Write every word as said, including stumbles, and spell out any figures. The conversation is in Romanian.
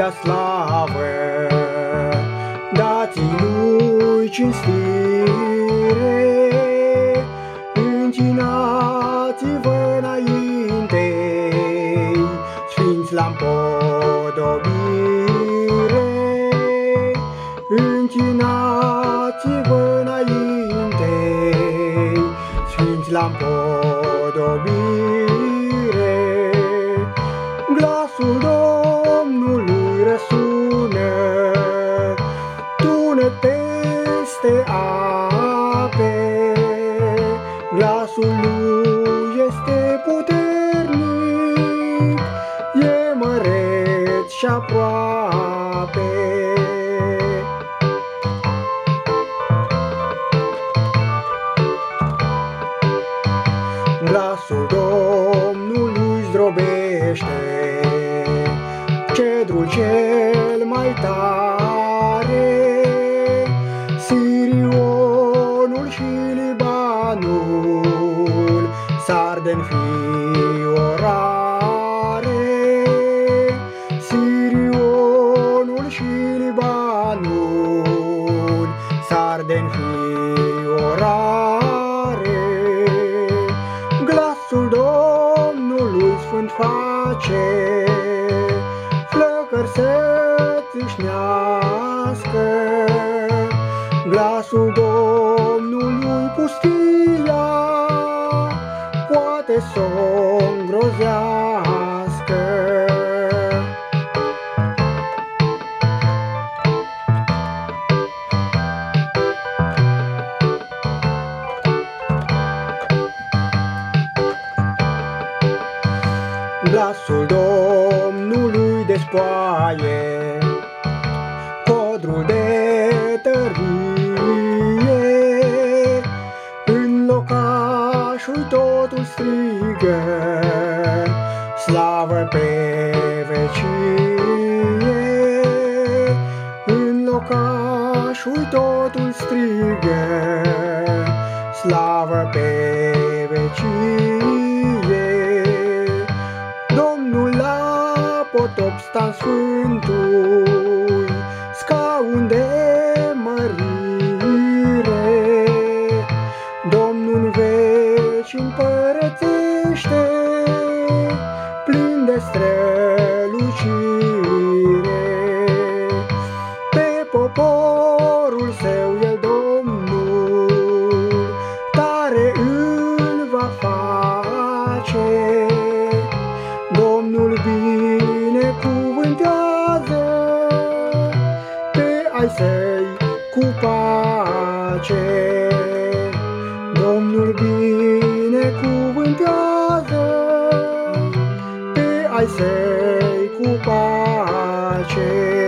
da slavă, dați-i lui cinstire, închinați-vă înainte-i, sfinți la împodobire, închinați-vă înainte-i, sfinți la împodobire. Glasul Domnului răsună, tună peste ape, glasul lui este puternic, e măreț și aproape. Glasul Domnului zdrobește cedrul cel mai tare, Sirionul și Libanul s-ard înfiorare, Sirionul și Libanul s-ard înfiorare. Glasul Domnului sfânt face flăcări să țâșnească, glasul Domnului pustia poate să o îngrozească. Glasul Domnului despoaie codrul de tărie, în locașul totul strigă slavă pe vecie, în locașul totul strigă slavă pe vecie. Domnul la potop sta în sfântul scaun de mărire, Domnul în veci împărățește, plin de strălucire. Pe poporul său el, Domnul, tare îl va face, Domnul binecuvântează pe ai săi cu pace, Domnul binecuvântează pe ai săi cu pace.